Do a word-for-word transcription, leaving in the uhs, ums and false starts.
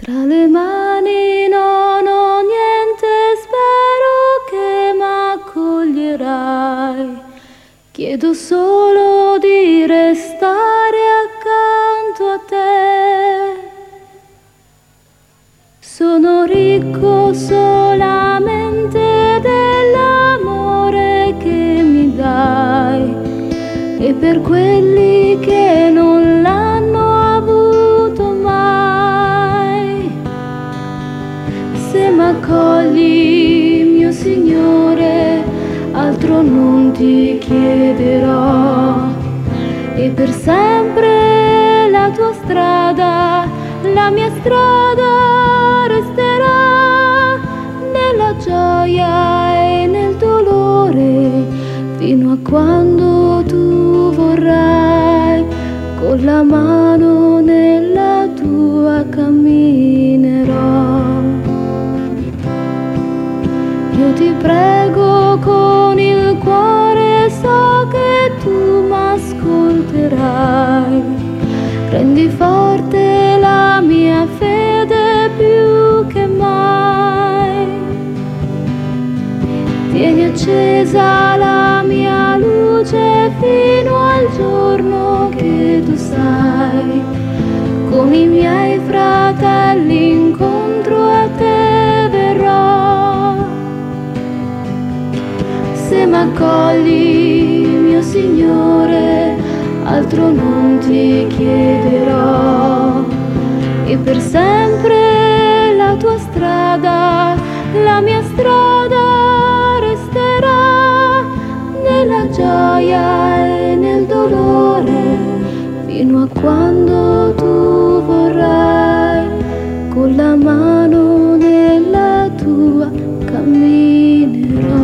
Tra le mani non ho niente, spero che m'accoglierai. Chiedo solo di restare accanto a te. Sono ricco solamente dell'amore che mi dai, e per quelli che non l'hanno avuto mai. Se m'accogli, mio Signore, altro non ti chiederò, e per sempre la tua strada, la mia strada resterà, nella gioia e nel dolore, fino a quando tu vorrai. Con la mano nella tua camminerò. Io ti prego con il cuore, so che tu m'ascolterai. Rendi forte la mia fede più che mai. Tieni accesa la mia luce fino al giorno che tu sai. Con i miei fratelli incontro a te verrò. Se m'accogli, mio Signore, altro non ti chiederò, e per sempre la tua strada, la mia strada resterà, nella gioia e nel dolore, fino a quando tu vorrai. Con la mano nella tua camminerò.